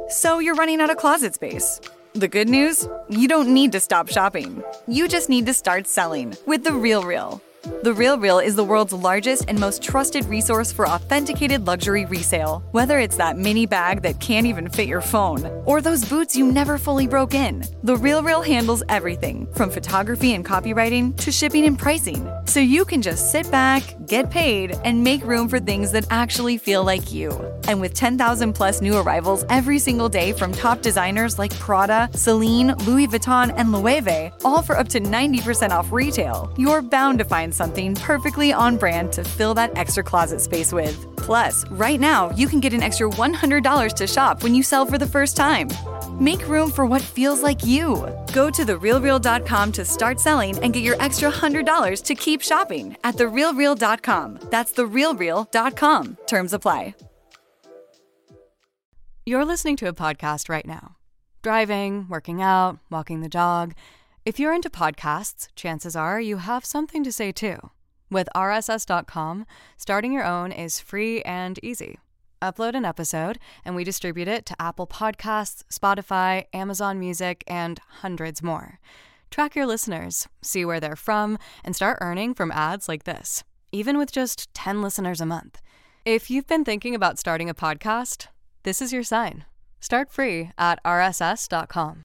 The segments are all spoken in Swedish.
So you're running out of closet space. The good news? You don't need to stop shopping. You just need to start selling with The RealReal. The RealReal is the world's largest and most trusted resource for authenticated luxury resale. Whether it's that mini bag that can't even fit your phone, or those boots you never fully broke in, The RealReal handles everything from photography and copywriting to shipping and pricing. So you can just sit back, get paid, and make room for things that actually feel like you. And with 10,000 plus new arrivals every single day from top designers like Prada, Celine, Louis Vuitton, and Loewe, all for up to 90% off retail, you're bound to find something perfectly on brand to fill that extra closet space with. Plus, right now, you can get an extra $100 to shop when you sell for the first time. Make room for what feels like you. Go to therealreal.com to start selling and get your extra $100 to keep shopping at therealreal.com. That's therealreal.com. Terms apply. You're listening to a podcast right now. Driving, working out, walking the dog. If you're into podcasts, chances are you have something to say too. With RSS.com, starting your own is free and easy. Upload an episode, and we distribute it to Apple Podcasts, Spotify, Amazon Music, and hundreds more. Track your listeners, see where they're from, and start earning from ads like this, even with just 10 listeners a month. If you've been thinking about starting a podcast, this is your sign. Start free at RSS.com.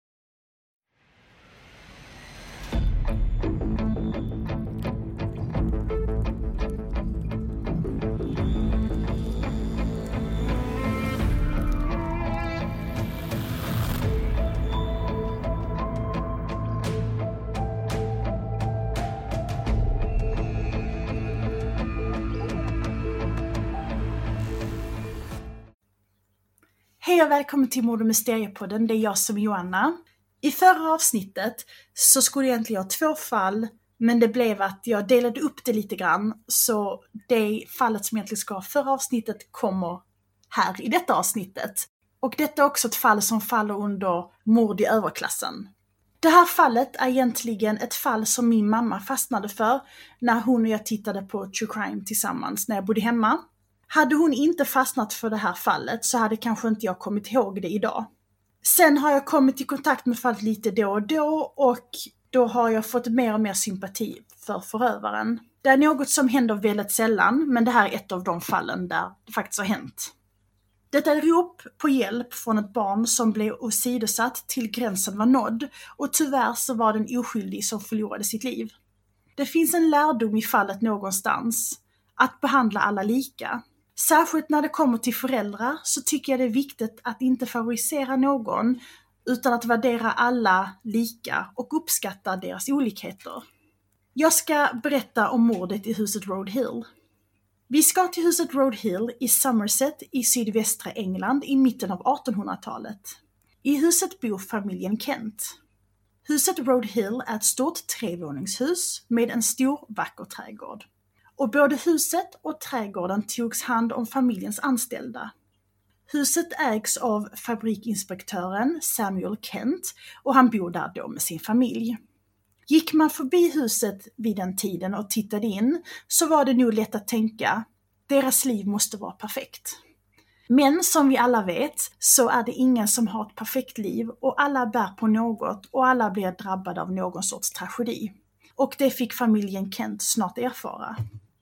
Hej och välkommen till Mord och Mysteriepodden, det är jag som är Joanna. I förra avsnittet så skulle jag egentligen ha 2 fall, men det blev att jag delade upp det lite grann. Så det fallet som egentligen ska ha förra avsnittet kommer här i detta avsnittet. Och detta är också ett fall som faller under mord i överklassen. Det här fallet är egentligen ett fall som min mamma fastnade för när hon och jag tittade på True Crime tillsammans när jag bodde hemma. Hade hon inte fastnat för det här fallet så hade kanske inte jag kommit ihåg det idag. Sen har jag kommit i kontakt med fallet lite då och då har jag fått mer och mer sympati för förövaren. Det är något som händer väldigt sällan, men det här är ett av de fallen där det faktiskt har hänt. Detta är rop på hjälp från ett barn som blev åsidosatt till gränsen var nådd, och tyvärr så var det en oskyldig som förlorade sitt liv. Det finns en lärdom i fallet någonstans, att behandla alla lika. Särskilt när det kommer till föräldrar så tycker jag det är viktigt att inte favorisera någon utan att värdera alla lika och uppskatta deras olikheter. Jag ska berätta om mordet i huset Road Hill. Vi ska till huset Road Hill i Somerset i sydvästra England i mitten av 1800-talet. I huset bor familjen Kent. Huset Road Hill är ett stort 3-våningshus med en stor vacker trädgård. Och både huset och trädgården togs hand om familjens anställda. Huset ägs av fabrikinspektören Samuel Kent och han bor där då med sin familj. Gick man förbi huset vid den tiden och tittade in så var det nog lätt att tänka, deras liv måste vara perfekt. Men som vi alla vet så är det ingen som har ett perfekt liv och alla bär på något och alla blir drabbade av någon sorts tragedi. Och det fick familjen Kent snart erfara.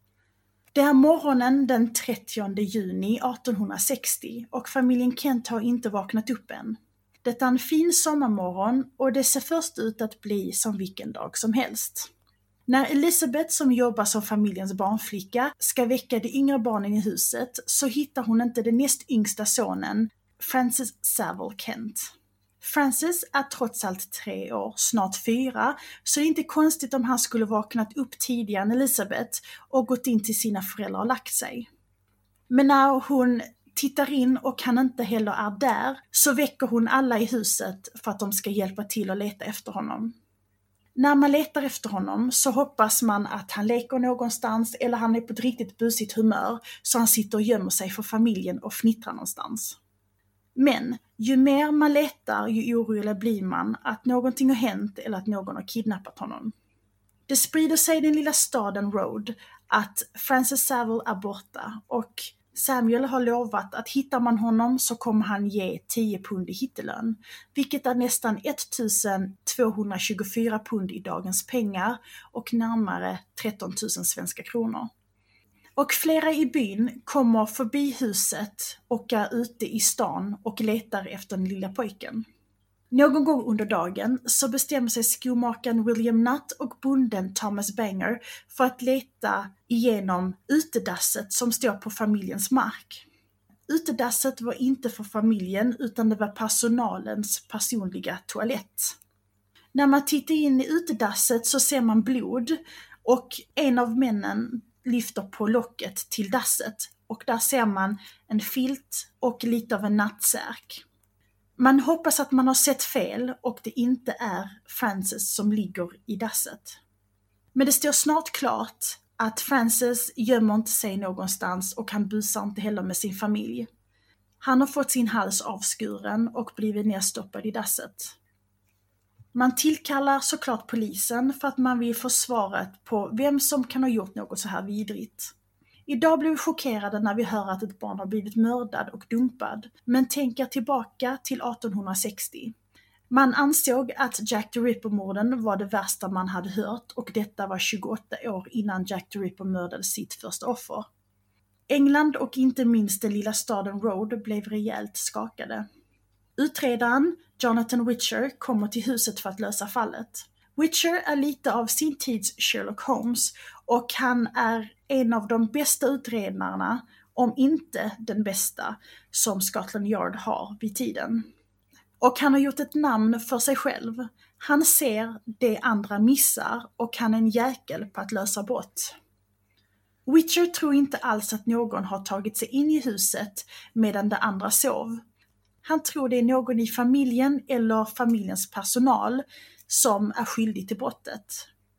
Det är morgonen den 30 juni 1860 och familjen Kent har inte vaknat upp än. Det är en fin sommarmorgon och det ser först ut att bli som vilken dag som helst. När Elizabeth som jobbar som familjens barnflicka ska väcka de yngre barnen i huset så hittar hon inte den näst yngsta sonen, Francis Saville Kent. Francis är trots allt 3 år, snart 4, så det är inte konstigt om han skulle vaknat upp tidigare än Elizabeth och gått in till sina föräldrar och lagt sig. Men när hon tittar in och han inte heller är där så väcker hon alla i huset för att de ska hjälpa till att leta efter honom. När man letar efter honom så hoppas man att han leker någonstans eller han är på ett riktigt busigt humör så han sitter och gömmer sig för familjen och fnittrar någonstans. Men ju mer man letar ju oroligare blir man att någonting har hänt eller att någon har kidnappat honom. Det sprider sig i den lilla staden Road att Francis Saville är borta och Samuel har lovat att hittar man honom så kommer han ge 10 pund i hittelön, vilket är nästan 1224 pund i dagens pengar och närmare 13 000 svenska kronor. Och flera i byn kommer förbi huset och är ute i stan och letar efter den lilla pojken. Någon gång under dagen så bestämmer sig skomakaren William Nutt och bonden Thomas Banger för att leta igenom utedasset som står på familjens mark. Utedasset var inte för familjen utan det var personalens personliga toalett. När man tittar in i utedasset så ser man blod och en av männen lyfter på locket till dasset och där ser man en filt och lite av en nattsärk. Man hoppas att man har sett fel och det inte är Francis som ligger i dasset. Men det står snart klart att Francis gömmer inte sig någonstans och han busar inte heller med sin familj. Han har fått sin hals avskuren och blivit nedstoppad i dasset. Man tillkallar såklart polisen för att man vill få svaret på vem som kan ha gjort något så här vidrigt. Idag blir vi chockerade när vi hör att ett barn har blivit mördad och dumpad, men tänker tillbaka till 1860. Man ansåg att Jack the Ripper-morden var det värsta man hade hört och detta var 28 år innan Jack the Ripper mördade sitt första offer. England och inte minst den lilla staden Rhodes blev rejält skakade. Utredaren Jonathan Witcher kommer till huset för att lösa fallet. Witcher är lite av sin tids Sherlock Holmes och han är en av de bästa utredarna, om inte den bästa, som Scotland Yard har vid tiden. Och han har gjort ett namn för sig själv. Han ser det andra missar och han är en jäkel på att lösa brott. Witcher tror inte alls att någon har tagit sig in i huset medan de andra sov. Han tror det är någon i familjen eller familjens personal som är skyldig till brottet.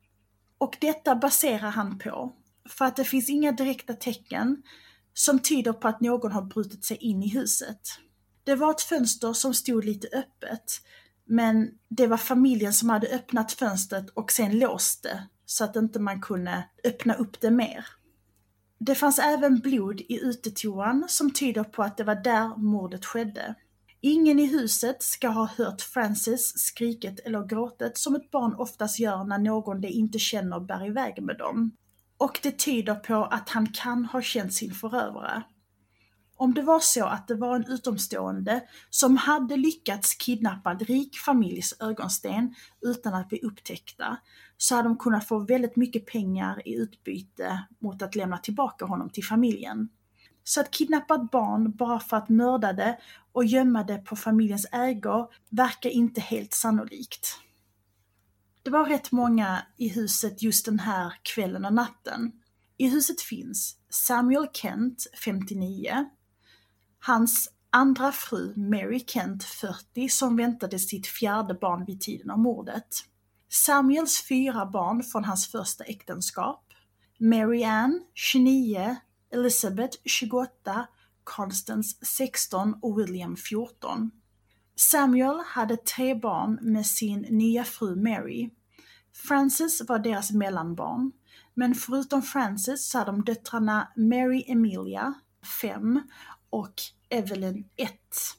Och detta baserar han på för att det finns inga direkta tecken som tyder på att någon har brutit sig in i huset. Det var ett fönster som stod lite öppet, men det var familjen som hade öppnat fönstret och sen låst det så att inte man kunde öppna upp det mer. Det fanns även blod i utetoan som tyder på att det var där mordet skedde. Ingen i huset ska ha hört Francis skriket eller gråtet som ett barn oftast gör när någon de inte känner bär iväg med dem. Och det tyder på att han kan ha känt sin förövare. Om det var så att det var en utomstående som hade lyckats kidnappa en rik familjs ögonsten utan att bli upptäckta, så hade de kunnat få väldigt mycket pengar i utbyte mot att lämna tillbaka honom till familjen. Så att kidnappa ett barn bara för att mörda det och gömma det på familjens ägor verkar inte helt sannolikt. Det var rätt många i huset just den här kvällen och natten. I huset finns Samuel Kent, 59, hans andra fru Mary Kent, 40, som väntade sitt 4:e barn vid tiden av mordet. Samuels 4 barn från hans första äktenskap, Mary Ann, 29, Elizabeth, 28, Constance, 16 och William, 14. Samuel hade 3 barn med sin nya fru Mary. Francis var deras mellanbarn, men förutom Francis så hade de döttrarna Mary Emilia, 5, och Evelyn, 1.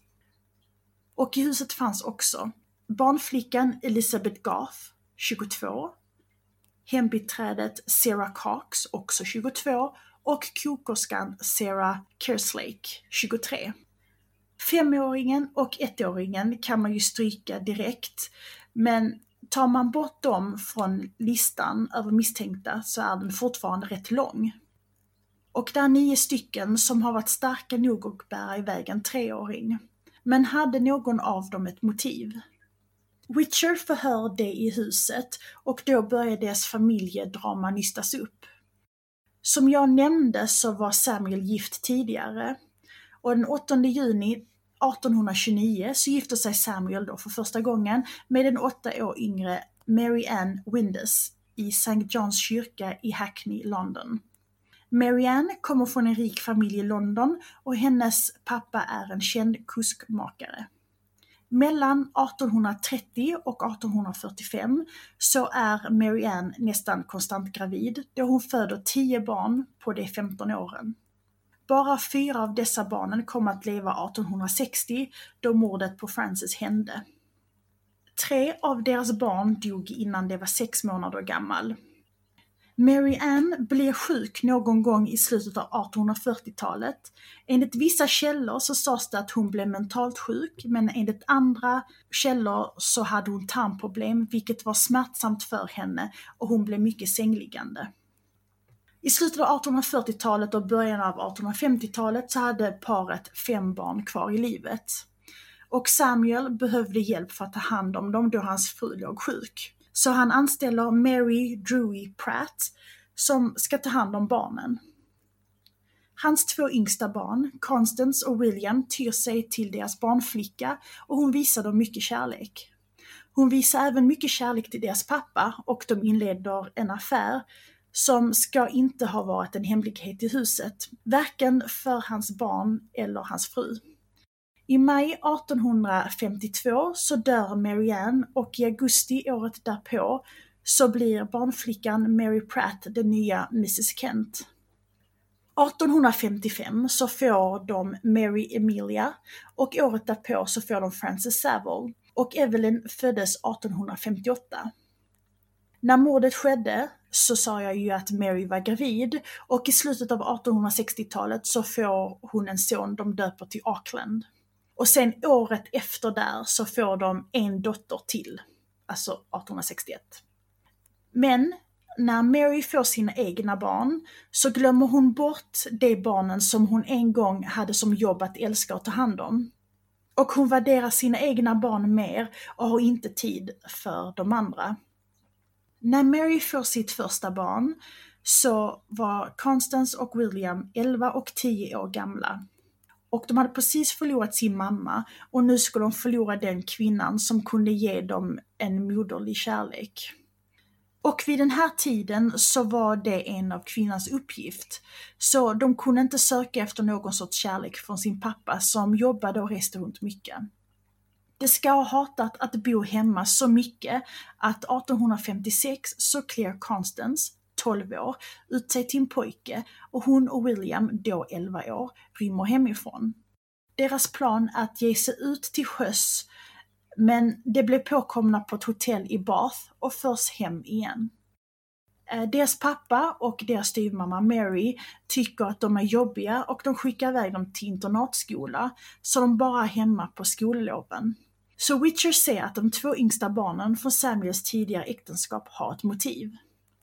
Och i huset fanns också barnflickan Elizabeth Garth, 22, hembiträdet Sarah Cox, också 22, och kokerskan Sarah Kerslake, 23. 5-åringen och 1-åringen kan man ju stryka direkt, men tar man bort dem från listan över misstänkta så är den fortfarande rätt lång. Och det är 9 stycken som har varit starka nog att bära iväg en 3-åring. Men hade någon av dem ett motiv? Witcher förhör det i huset och då börjar deras familjedrama nystas upp. Som jag nämnde så var Samuel gift tidigare och den 8 juni 1829 så gifte sig Samuel då för första gången med en 8 år yngre Mary Ann Windus i St. John's kyrka i Hackney, London. Mary Ann kommer från en rik familj i London och hennes pappa är en känd kuskmakare. Mellan 1830 och 1845 så är Mary Ann nästan konstant gravid då hon föder 10 barn på de 15 åren. Bara 4 av dessa barnen kom att leva 1860 då mordet på Frances hände. 3 av deras barn dog innan de var 6 månader gammal. Mary Ann blev sjuk någon gång i slutet av 1840-talet. Enligt vissa källor så sades det att hon blev mentalt sjuk, men enligt andra källor så hade hon tarmproblem, vilket var smärtsamt för henne, och hon blev mycket sängliggande. I slutet av 1840-talet och början av 1850-talet så hade paret 5 barn kvar i livet. Och Samuel behövde hjälp för att ta hand om dem då hans fru låg sjuk. Så han anställer Mary Drury Pratt som ska ta hand om barnen. Hans 2 yngsta barn, Constance och William, tyr sig till deras barnflicka och hon visar dem mycket kärlek. Hon visar även mycket kärlek till deras pappa och de inleder en affär som ska inte ha varit en hemlighet i huset, varken för hans barn eller hans fru. I maj 1852 så dör Mary Ann och i augusti året därpå så blir barnflickan Mary Pratt den nya Mrs. Kent. 1855 så får de Mary Emilia och året därpå så får de Frances Saville och Evelyn föddes 1858. När mordet skedde så sa jag ju att Mary var gravid och i slutet av 1860-talet så får hon en son de döper till Auckland. Och sen året efter där så får de en dotter till, alltså 1861. Men när Mary får sina egna barn så glömmer hon bort de barnen som hon en gång hade som jobb att älska och ta hand om. Och hon värderar sina egna barn mer och har inte tid för de andra. När Mary får sitt första barn så var Constance och William 11 och 10 år gamla. Och de hade precis förlorat sin mamma och nu skulle de förlora den kvinnan som kunde ge dem en moderlig kärlek. Och vid den här tiden så var det en av kvinnans uppgift. Så de kunde inte söka efter någon sorts kärlek från sin pappa som jobbade och reste runt mycket. Det ska ha hatat att bo hemma så mycket att 1856 så klär Constance, 12 år, ut sig till en pojke och hon och William, då 11 år, rymmer hemifrån. Deras plan är att ge sig ut till sjöss, men det blev påkomna på ett hotell i Bath och förs hem igen. Deras pappa och deras styvmamma Mary tycker att de är jobbiga och de skickar iväg dem till internatskola så de bara är hemma på skolloven. Så Witcher ser att de 2 yngsta barnen från Samuels tidigare äktenskap har ett motiv.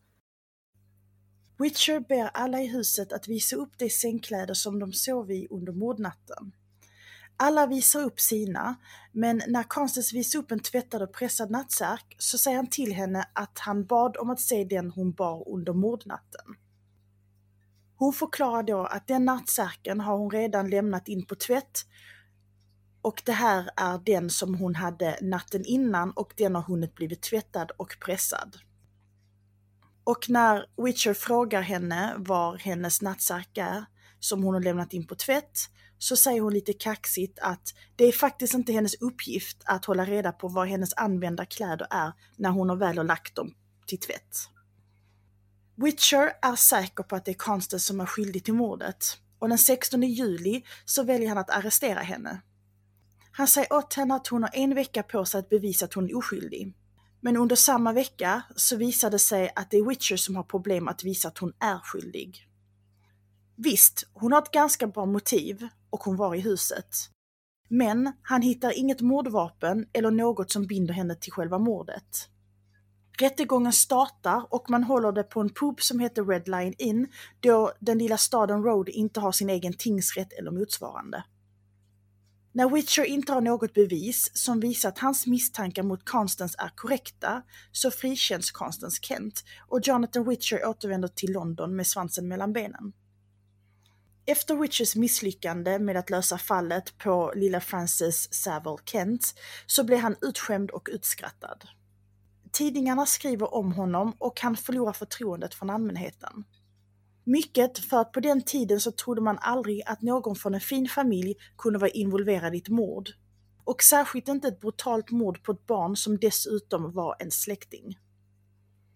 Witcher ber alla i huset att visa upp de sängkläder som de sov i under mordnatten. Alla visar upp sina, men när Constance visar upp en tvättad och pressad nattsärk så säger han till henne att han bad om att se den hon bar under mordnatten. Hon förklarar då att den nattsärken har hon redan lämnat in på tvätt och det här är den som hon hade natten innan och den har hunnit blivit tvättad och pressad. Och när Witcher frågar henne var hennes nattsärk är som hon har lämnat in på tvätt så säger hon lite kaxigt att det är faktiskt inte hennes uppgift att hålla reda på vad hennes använda kläder är när hon har väl lagt dem till tvätt. Witcher är säker på att det är Constance som är skyldig till mordet och den 16 juli så väljer han att arrestera henne. Han säger åt henne att hon har 1 vecka på sig att bevisa att hon är oskyldig. Men under samma vecka så visar det sig att det är Witcher som har problem att visa att hon är skyldig. Visst, hon har ett ganska bra motiv och hon var i huset. Men han hittar inget mordvapen eller något som binder henne till själva mordet. Rättegången startar och man håller det på en pub som heter Red Lion Inn då den lilla staden Road inte har sin egen tingsrätt eller motsvarande. När Witcher inte har något bevis som visar att hans misstankar mot Constance är korrekta så frikänns Constance Kent och Jonathan Witcher återvänder till London med svansen mellan benen. Efter Witchers misslyckande med att lösa fallet på lilla Frances Saville Kent så blir han utskämd och utskrattad. Tidningarna skriver om honom och han förlorar förtroendet från allmänheten. Mycket för att på den tiden så trodde man aldrig att någon från en fin familj kunde vara involverad i ett mord. Och särskilt inte ett brutalt mord på ett barn som dessutom var en släkting.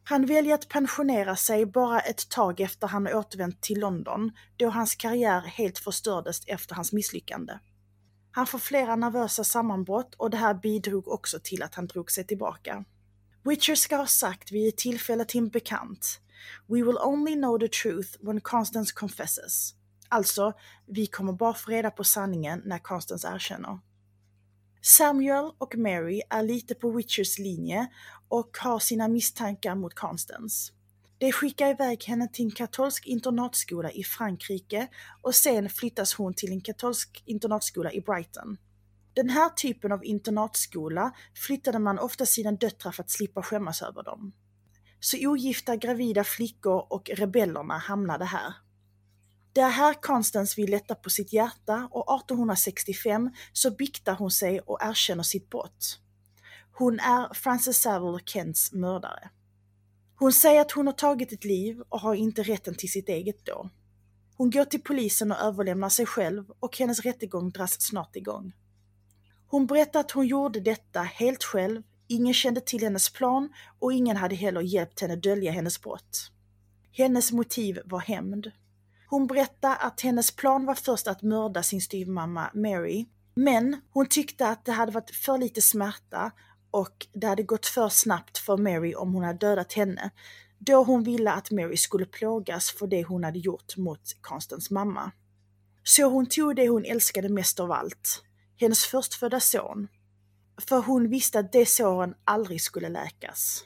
Han väljer att pensionera sig bara ett tag efter han återvänt till London, då hans karriär helt förstördes efter hans misslyckande. Han får flera nervösa sammanbrott och det här bidrog också till att han drog sig tillbaka. Witcher ska ha sagt vid ett tillfälle till en bekant: "We will only know the truth when Constance confesses." Alltså, vi kommer bara få reda på sanningen när Constance erkänner. Samuel och Mary är lite på Witchers linje och har sina misstankar mot Constance. De skickar iväg henne till en katolsk internatskola i Frankrike och sen flyttas hon till en katolsk internatskola i Brighton. Den här typen av internatskola flyttade man ofta sina döttrar för att slippa skämmas över dem. Så ogifta gravida flickor och rebellerna hamnade här. Det är här Constance vill lätta på sitt hjärta och 1865 så biktar hon sig och erkänner sitt brott. Hon är Frances Savile Kents mördare. Hon säger att hon har tagit ett liv och har inte rätten till sitt eget då. Hon går till polisen och överlämnar sig själv och hennes rättegång dras snart igång. Hon berättar att hon gjorde detta helt själv, ingen kände till hennes plan och ingen hade heller hjälpt henne dölja hennes brott. Hennes motiv var hämnd. Hon berättar att hennes plan var först att mörda sin styvmamma Mary, men hon tyckte att det hade varit för lite smärta och det hade gått för snabbt för Mary om hon hade dödat henne, då hon ville att Mary skulle plågas för det hon hade gjort mot Constance mamma. Så hon tog det hon älskade mest av allt, hennes förstfödda son, för hon visste att det såren aldrig skulle läkas.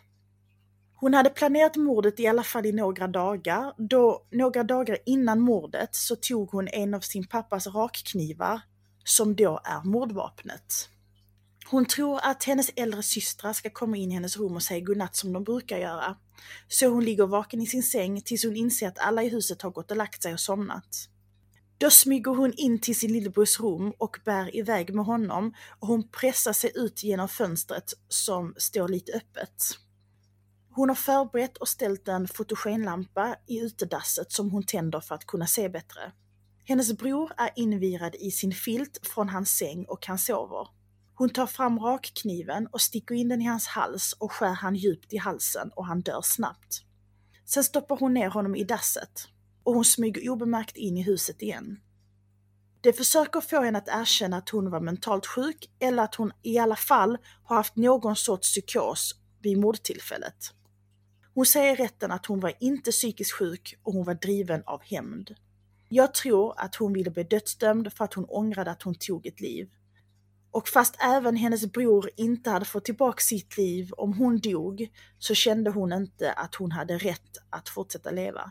Hon hade planerat mordet i alla fall i några dagar, då några dagar innan mordet så tog hon en av sin pappas rakknivar, som då är mordvapnet. Hon tror att hennes äldre systrar ska komma in i hennes rum och säga godnatt som de brukar göra, så hon ligger vaken i sin säng tills hon inser att alla i huset har gått och lagt sig och somnat. Då smyger hon in till sin lillebrors rum och bär iväg med honom och hon pressar sig ut genom fönstret som står lite öppet. Hon har förberett och ställt en fotogenlampa i utedasset som hon tänder för att kunna se bättre. Hennes bror är invirad i sin filt från hans säng och han sover. Hon tar fram rakkniven och sticker in den i hans hals och skär han djupt i halsen och han dör snabbt. Sen stoppar hon ner honom i dasset och hon smyger obemärkt in i huset igen. Det försöker få henne att erkänna att hon var mentalt sjuk eller att hon i alla fall har haft någon sorts psykos vid mordtillfället. Hon säger i rätten att hon var inte psykiskt sjuk och hon var driven av hämnd. Jag tror att hon ville bli dödsdömd för att hon ångrade att hon tog ett liv. Och fast även hennes bror inte hade fått tillbaka sitt liv om hon dog, så kände hon inte att hon hade rätt att fortsätta leva.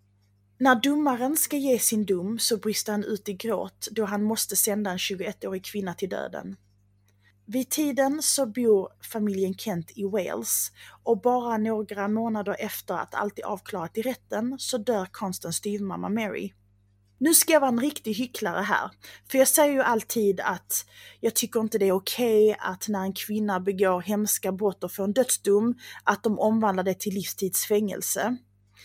När domaren ska ge sin dom så brister han ut i gråt då han måste sända en 21-årig kvinna till döden. Vid tiden så bor familjen Kent i Wales och bara några månader efter att allt är avklarat i rätten så dör Constance styvmamma Mary. Nu ska jag vara en riktig hycklare här, för jag säger ju alltid att jag tycker inte det är okej att när en kvinna begår hemska brott och får en dödsdom att de omvandlar det till livstidsfängelse.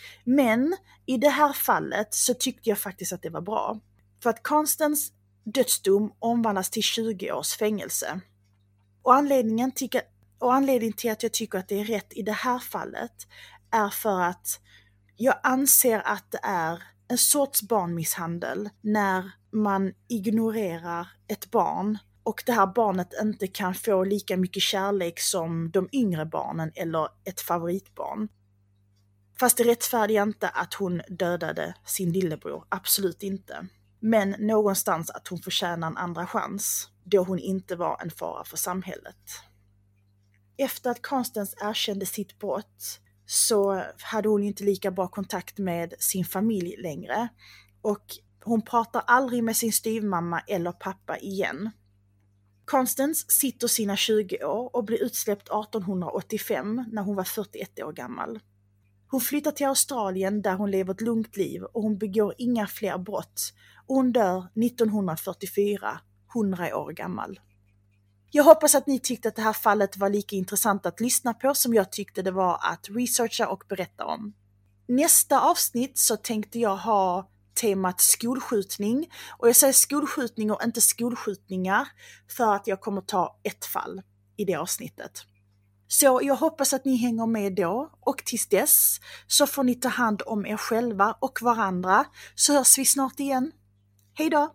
Men i det här fallet så tyckte jag faktiskt att det var bra, för att Constance dödsdom omvandlas till 20 års fängelse. Och anledningen till att jag tycker att det är rätt i det här fallet är för att jag anser att det är en sorts barnmisshandel när man ignorerar ett barn och det här barnet inte kan få lika mycket kärlek som de yngre barnen eller ett favoritbarn. Fast det rättfärdigar inte att hon dödade sin lillebror, absolut inte. Men någonstans att hon förtjänar en andra chans, då hon inte var en fara för samhället. Efter att Constance erkände sitt brott så hade hon inte lika bra kontakt med sin familj längre och hon pratar aldrig med sin styvmamma eller pappa igen. Constance sitter sina 20 år och blir utsläppt 1885 när hon var 41 år gammal. Hon flyttar till Australien där hon lever ett lugnt liv och hon begår inga fler brott och hon dör 1944, 100 år gammal. Jag hoppas att ni tyckte att det här fallet var lika intressant att lyssna på som jag tyckte det var att researcha och berätta om. Nästa avsnitt så tänkte jag ha temat skolskjutning, och jag säger skolskjutning och inte skolskjutningar för att jag kommer ta ett fall i det avsnittet. Så jag hoppas att ni hänger med då, och tills dess så får ni ta hand om er själva och varandra, så hörs vi snart igen. Hej då!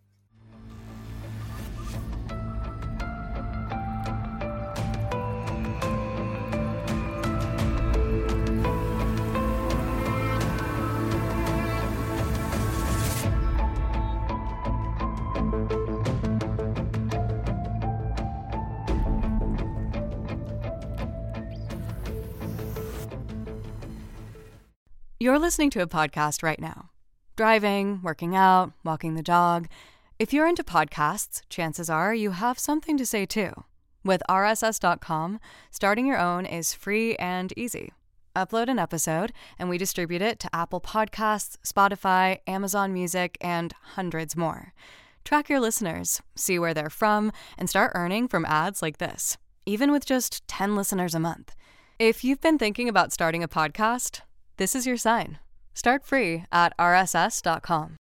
You're listening to a podcast right now. Driving, working out, walking the dog. If you're into podcasts, chances are you have something to say too. With RSS.com, starting your own is free and easy. Upload an episode, and we distribute it to Apple Podcasts, Spotify, Amazon Music, and hundreds more. Track your listeners, see where they're from, and start earning from ads like this, even with just 10 listeners a month. If you've been thinking about starting a podcast, this is your sign. Start free at rss.com.